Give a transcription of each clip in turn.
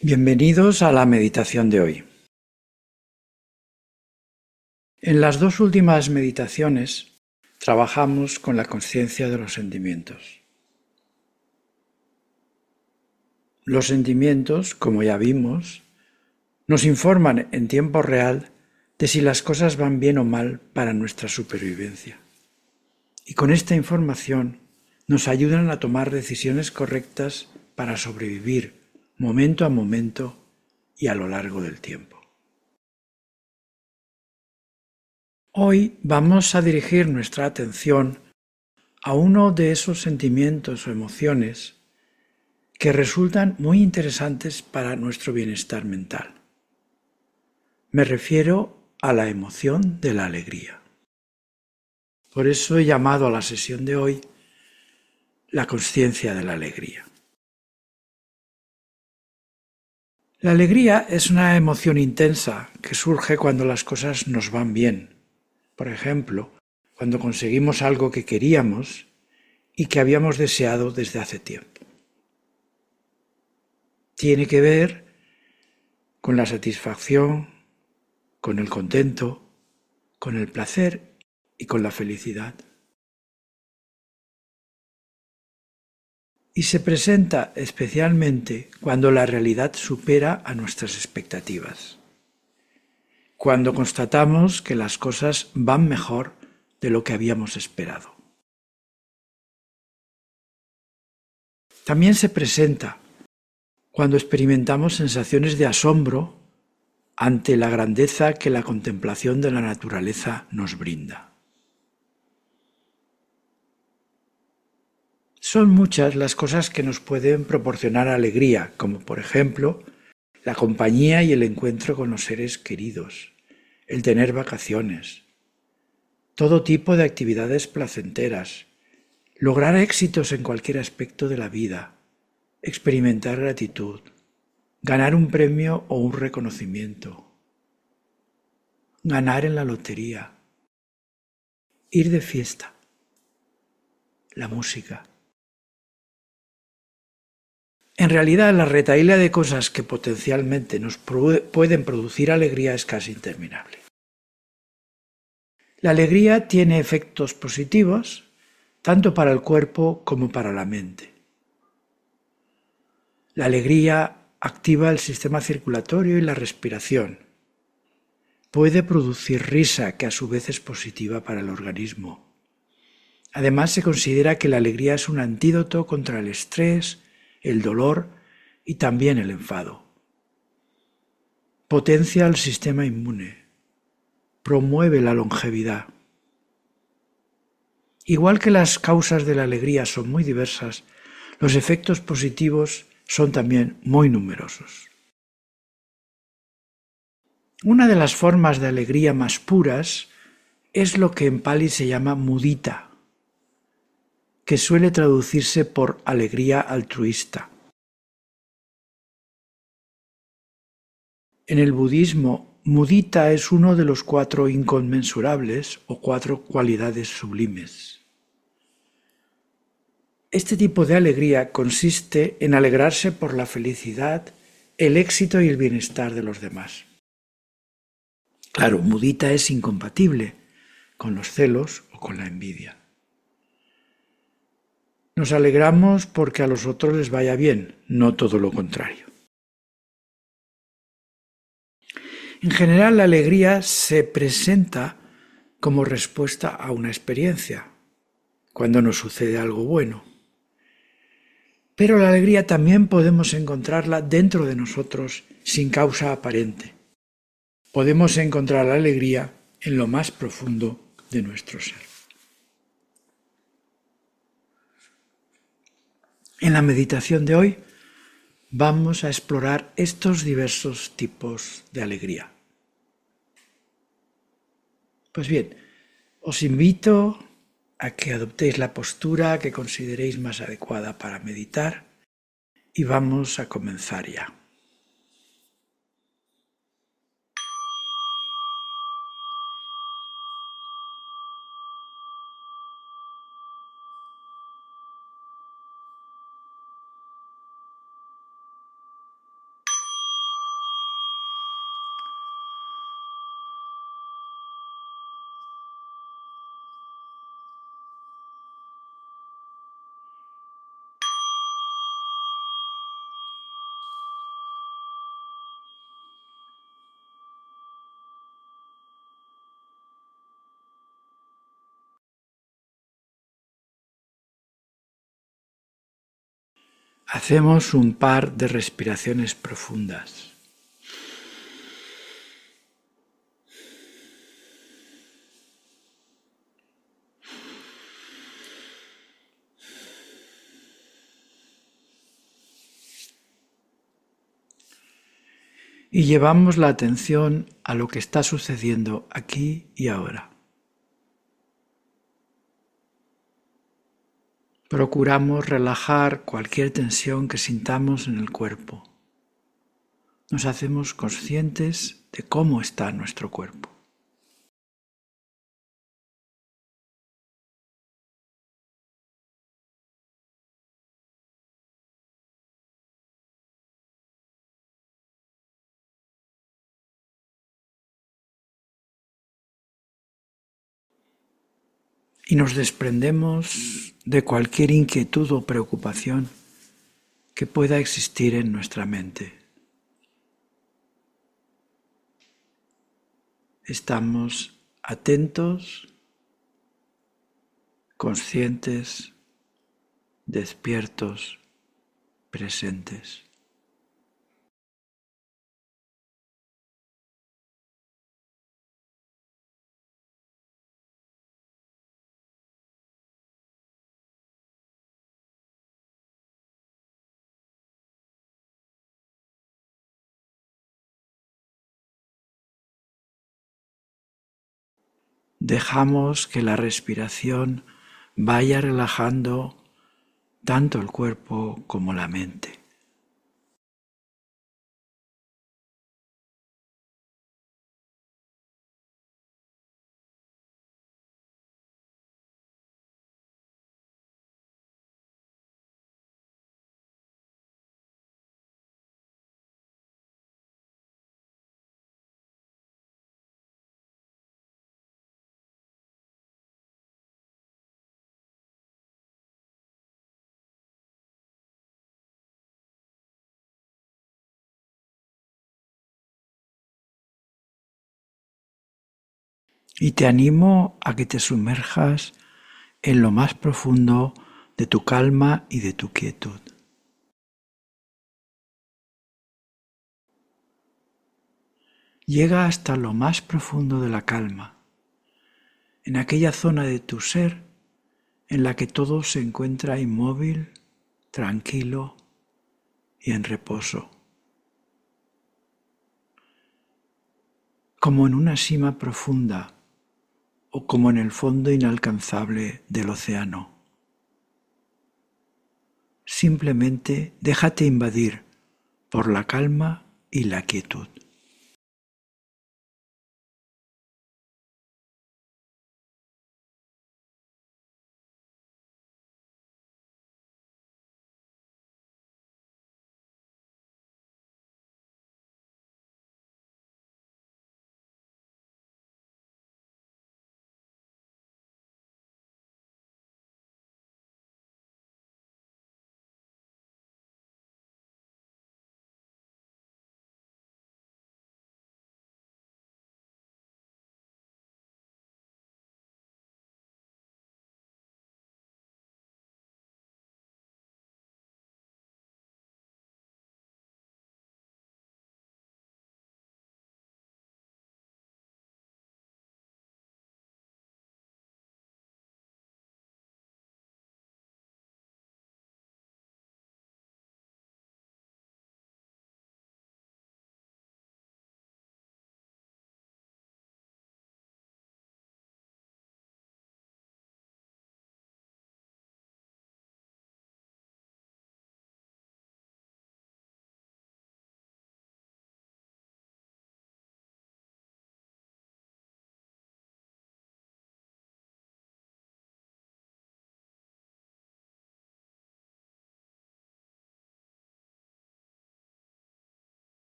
Bienvenidos a la meditación de hoy. En las dos últimas meditaciones trabajamos con la conciencia de los sentimientos. Los sentimientos, como ya vimos, nos informan en tiempo real de si las cosas van bien o mal para nuestra supervivencia. Y con esta información nos ayudan a tomar decisiones correctas para sobrevivir momento a momento y a lo largo del tiempo. Hoy vamos a dirigir nuestra atención a uno de esos sentimientos o emociones que resultan muy interesantes para nuestro bienestar mental. Me refiero a la emoción de la alegría. Por eso he llamado a la sesión de hoy la consciencia de la alegría. La alegría es una emoción intensa que surge cuando las cosas nos van bien. Por ejemplo, cuando conseguimos algo que queríamos y que habíamos deseado desde hace tiempo. Tiene que ver con la satisfacción, con el contento, con el placer y con la felicidad. Y se presenta especialmente cuando la realidad supera a nuestras expectativas. Cuando constatamos que las cosas van mejor de lo que habíamos esperado. También se presenta cuando experimentamos sensaciones de asombro ante la grandeza que la contemplación de la naturaleza nos brinda. Son muchas las cosas que nos pueden proporcionar alegría, como por ejemplo la compañía y el encuentro con los seres queridos, el tener vacaciones, todo tipo de actividades placenteras, lograr éxitos en cualquier aspecto de la vida, experimentar gratitud, ganar un premio o un reconocimiento, ganar en la lotería, ir de fiesta, la música. En realidad, la retahíla de cosas que potencialmente nos pueden producir alegría es casi interminable. La alegría tiene efectos positivos tanto para el cuerpo como para la mente. La alegría activa el sistema circulatorio y la respiración. Puede producir risa, que a su vez es positiva para el organismo. Además, se considera que la alegría es un antídoto contra el estrés, el dolor y también el enfado. Potencia el sistema inmune, promueve la longevidad. Igual que las causas de la alegría son muy diversas, los efectos positivos son también muy numerosos. Una de las formas de alegría más puras es lo que en Pali se llama mudita, que suele traducirse por alegría altruista. En el budismo, mudita es uno de los 4 inconmensurables o 4 cualidades sublimes. Este tipo de alegría consiste en alegrarse por la felicidad, el éxito y el bienestar de los demás. Claro, mudita es incompatible con los celos o con la envidia. Nos alegramos porque a los otros les vaya bien, no todo lo contrario. En general, la alegría se presenta como respuesta a una experiencia, cuando nos sucede algo bueno. Pero la alegría también podemos encontrarla dentro de nosotros sin causa aparente. Podemos encontrar la alegría en lo más profundo de nuestro ser. En la meditación de hoy vamos a explorar estos diversos tipos de alegría. Pues bien, os invito a que adoptéis la postura que consideréis más adecuada para meditar y vamos a comenzar ya. Hacemos un par de respiraciones profundas. Y llevamos la atención a lo que está sucediendo aquí y ahora. Procuramos relajar cualquier tensión que sintamos en el cuerpo. Nos hacemos conscientes de cómo está nuestro cuerpo. Y nos desprendemos de cualquier inquietud o preocupación que pueda existir en nuestra mente. Estamos atentos, conscientes, despiertos, presentes. Dejamos que la respiración vaya relajando tanto el cuerpo como la mente. Y te animo a que te sumerjas en lo más profundo de tu calma y de tu quietud. Llega hasta lo más profundo de la calma, en aquella zona de tu ser en la que todo se encuentra inmóvil, tranquilo y en reposo, como en una sima profunda o como en el fondo inalcanzable del océano. Simplemente déjate invadir por la calma y la quietud.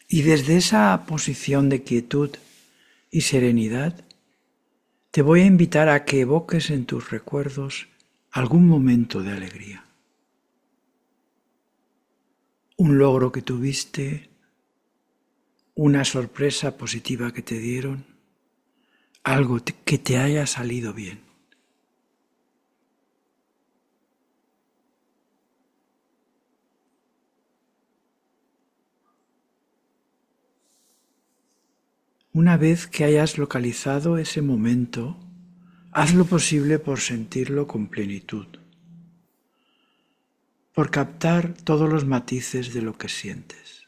Y desde esa posición de quietud y serenidad, te voy a invitar a que evoques en tus recuerdos algún momento de alegría. Un logro que tuviste, una sorpresa positiva que te dieron, algo que te haya salido bien. Una vez que hayas localizado ese momento, haz lo posible por sentirlo con plenitud, por captar todos los matices de lo que sientes.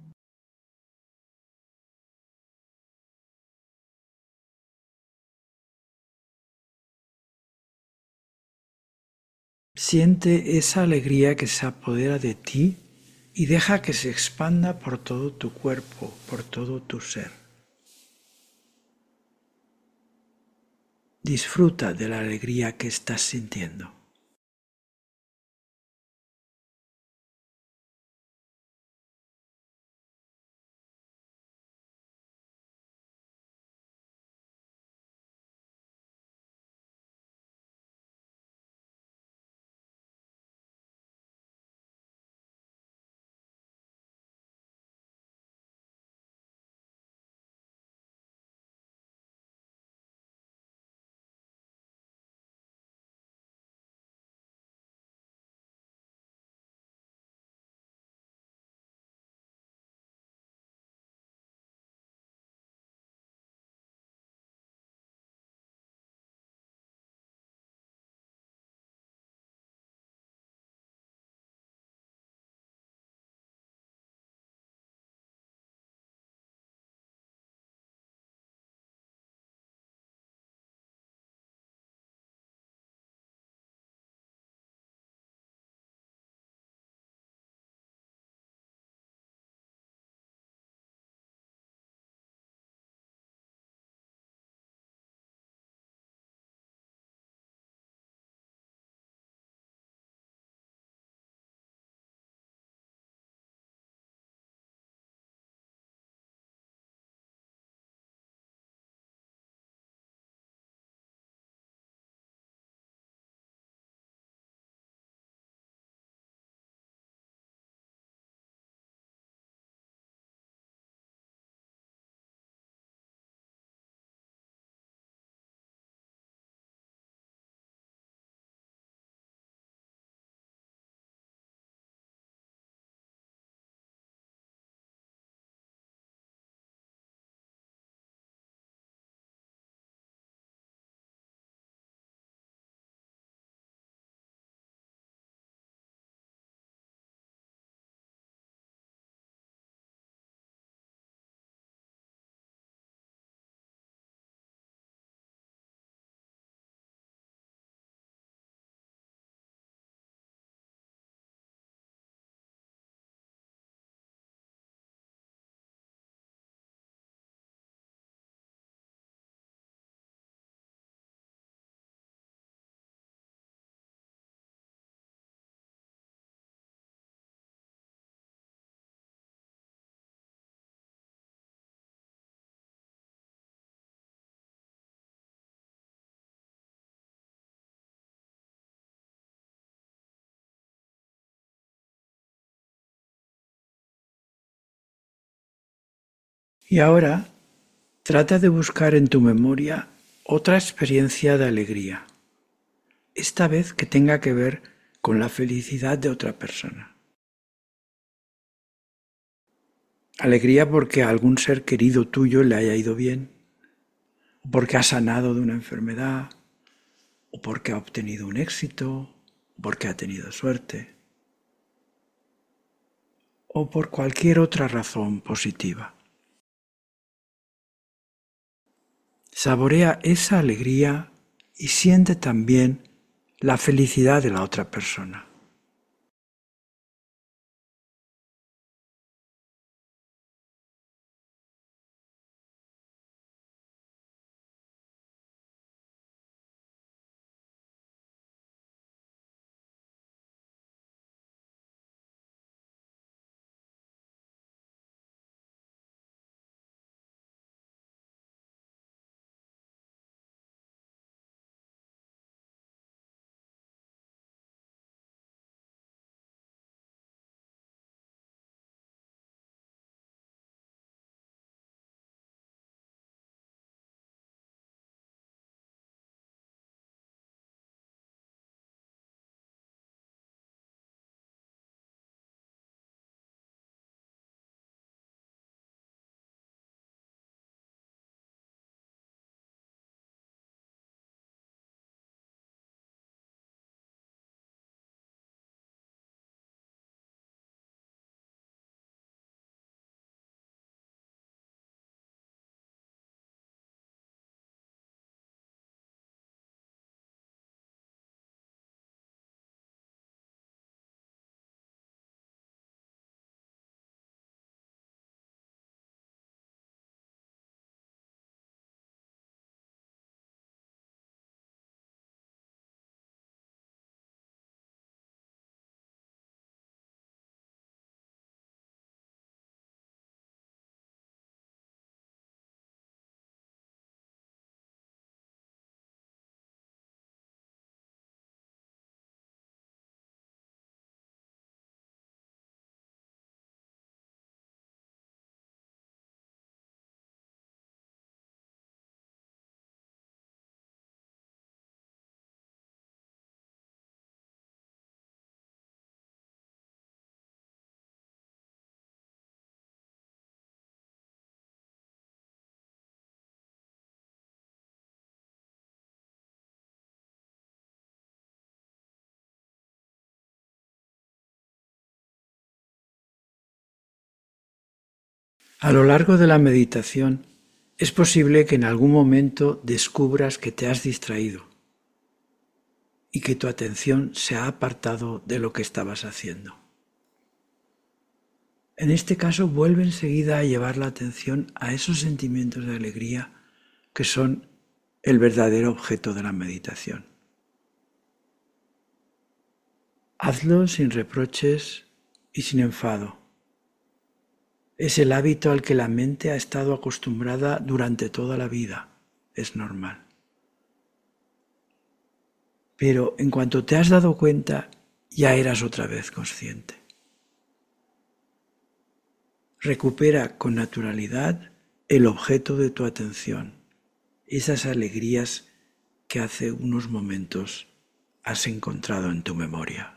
Siente esa alegría que se apodera de ti y deja que se expanda por todo tu cuerpo, por todo tu ser. Disfruta de la alegría que estás sintiendo. Y ahora trata de buscar en tu memoria otra experiencia de alegría, esta vez que tenga que ver con la felicidad de otra persona. Alegría porque a algún ser querido tuyo le haya ido bien, o porque ha sanado de una enfermedad, o porque ha obtenido un éxito, o porque ha tenido suerte, o por cualquier otra razón positiva. Saborea esa alegría y siente también la felicidad de la otra persona. A lo largo de la meditación es posible que en algún momento descubras que te has distraído y que tu atención se ha apartado de lo que estabas haciendo. En este caso, vuelve enseguida a llevar la atención a esos sentimientos de alegría que son el verdadero objeto de la meditación. Hazlo sin reproches y sin enfado. Es el hábito al que la mente ha estado acostumbrada durante toda la vida. Es normal. Pero en cuanto te has dado cuenta, ya eras otra vez consciente. Recupera con naturalidad el objeto de tu atención, esas alegrías que hace unos momentos has encontrado en tu memoria.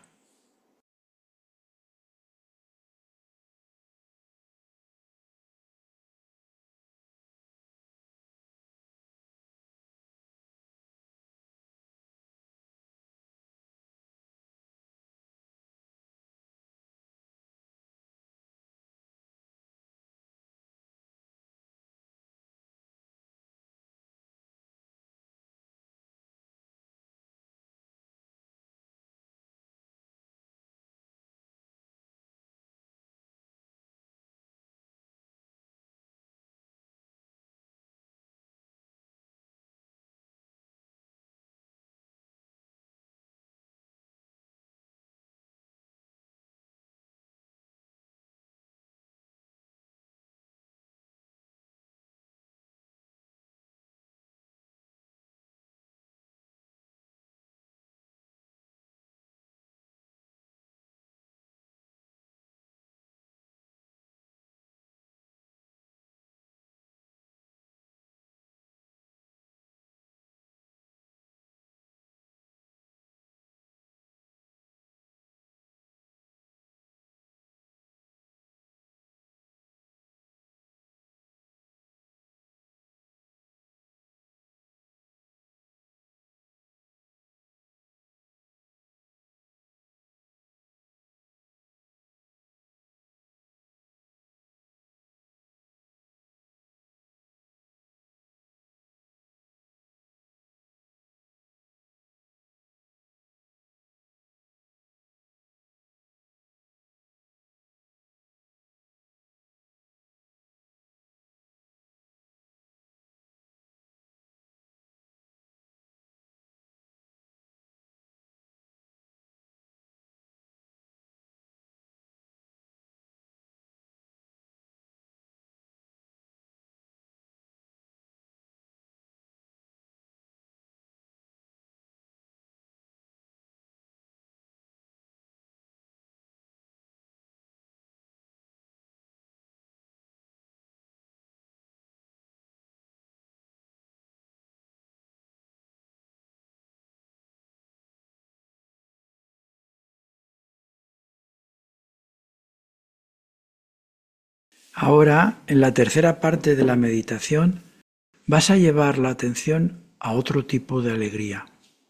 Ahora, en la tercera parte de la meditación, vas a llevar la atención a otro tipo de alegría.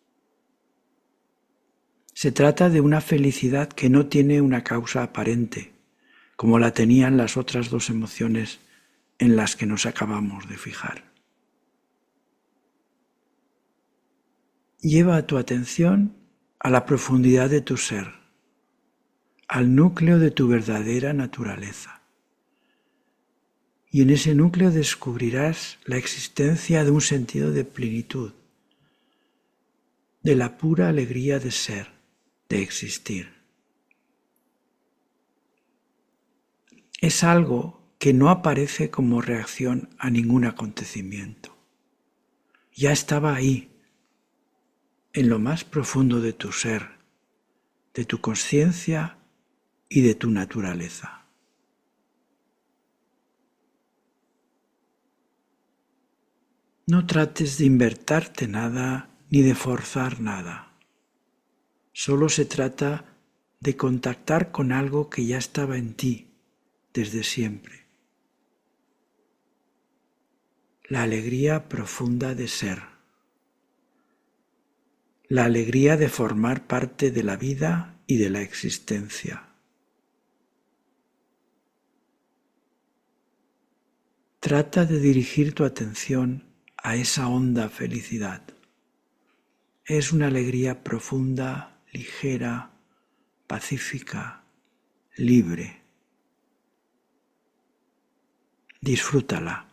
Se trata de una felicidad que no tiene una causa aparente, como la tenían las otras dos emociones en las que nos acabamos de fijar. Lleva tu atención a la profundidad de tu ser, al núcleo de tu verdadera naturaleza. Y en ese núcleo descubrirás la existencia de un sentido de plenitud, de la pura alegría de ser, de existir. Es algo que no aparece como reacción a ningún acontecimiento. Ya estaba ahí, en lo más profundo de tu ser, de tu conciencia y de tu naturaleza. No trates de inventarte nada ni de forzar nada. Solo se trata de contactar con algo que ya estaba en ti desde siempre. La alegría profunda de ser. La alegría de formar parte de la vida y de la existencia. Trata de dirigir tu atención a esa honda felicidad. Es una alegría profunda, ligera, pacífica, libre. Disfrútala.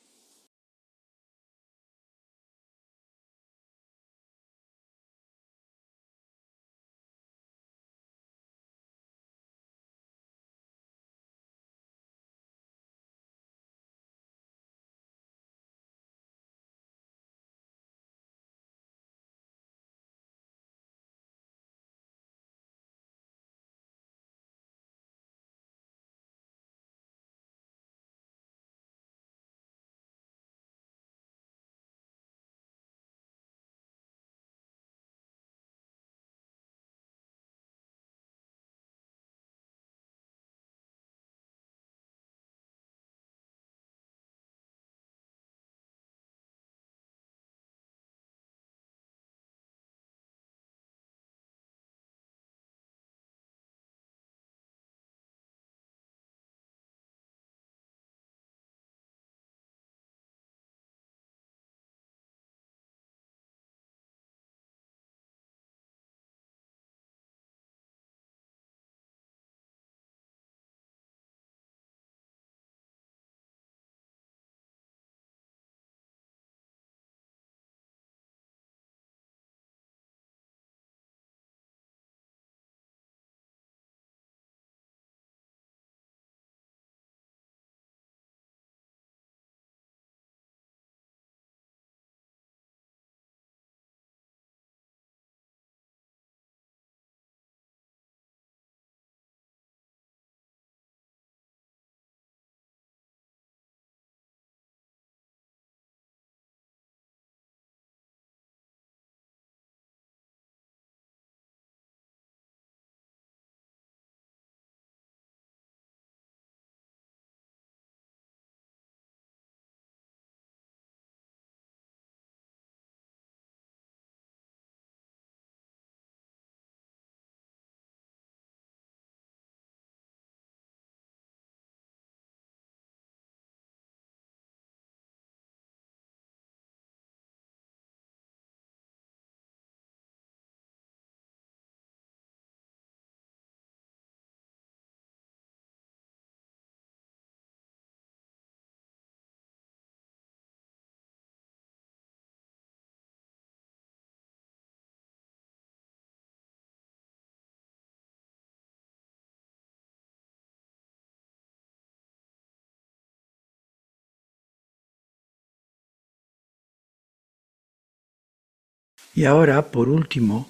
Y ahora, por último,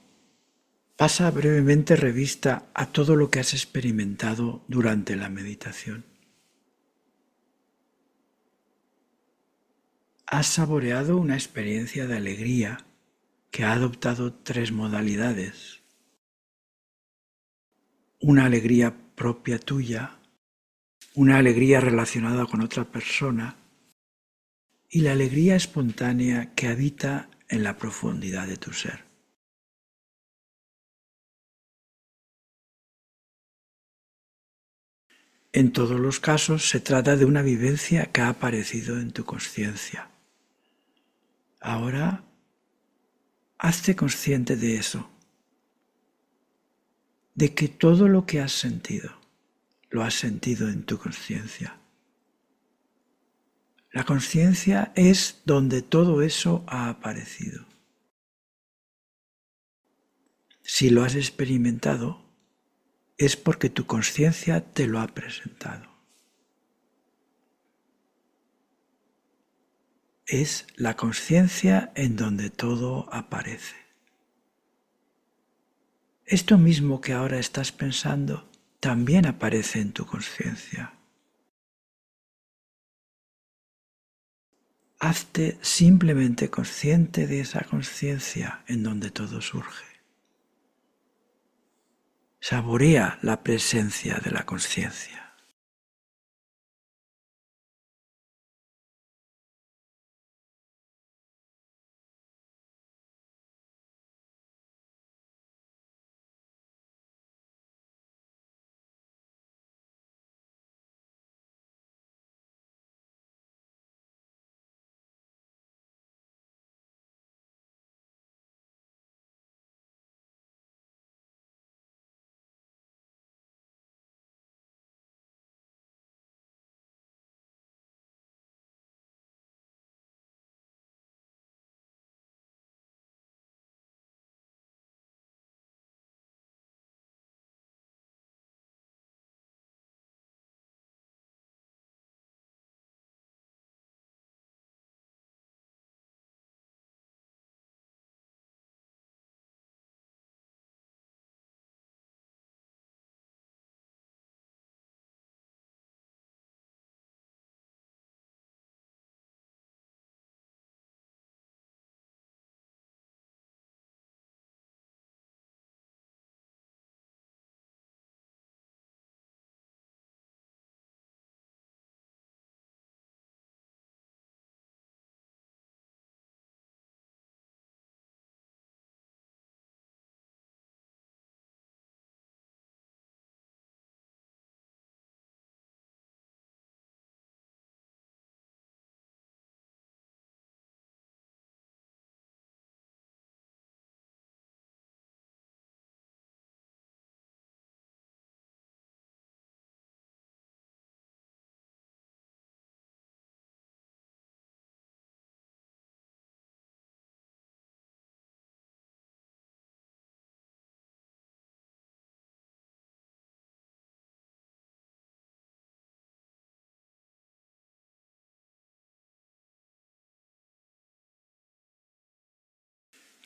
pasa brevemente revista a todo lo que has experimentado durante la meditación. Has saboreado una experiencia de alegría que ha adoptado tres modalidades. Una alegría propia tuya, una alegría relacionada con otra persona y la alegría espontánea que habita en la profundidad de tu ser. En todos los casos se trata de una vivencia que ha aparecido en tu conciencia. Ahora, hazte consciente de eso, de que todo lo que has sentido, lo has sentido en tu conciencia. La conciencia es donde todo eso ha aparecido. Si lo has experimentado, es porque tu conciencia te lo ha presentado. Es la conciencia en donde todo aparece. Esto mismo que ahora estás pensando también aparece en tu conciencia. Hazte simplemente consciente de esa conciencia en donde todo surge. Saborea la presencia de la conciencia.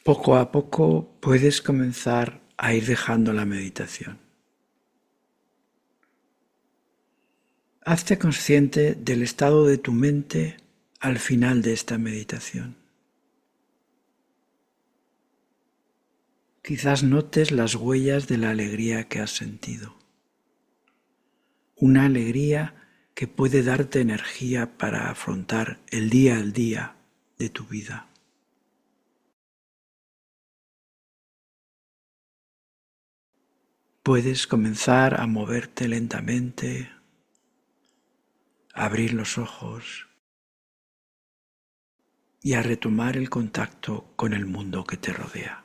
Poco a poco puedes comenzar a ir dejando la meditación. Hazte consciente del estado de tu mente al final de esta meditación. Quizás notes las huellas de la alegría que has sentido. Una alegría que puede darte energía para afrontar el día al día de tu vida. Puedes comenzar a moverte lentamente, abrir los ojos y a retomar el contacto con el mundo que te rodea.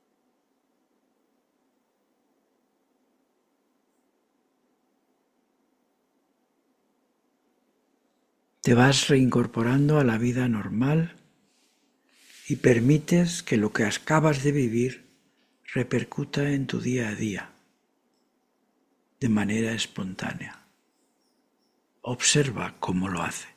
Te vas reincorporando a la vida normal y permites que lo que acabas de vivir repercuta en tu día a día de manera espontánea. Observa cómo lo hace.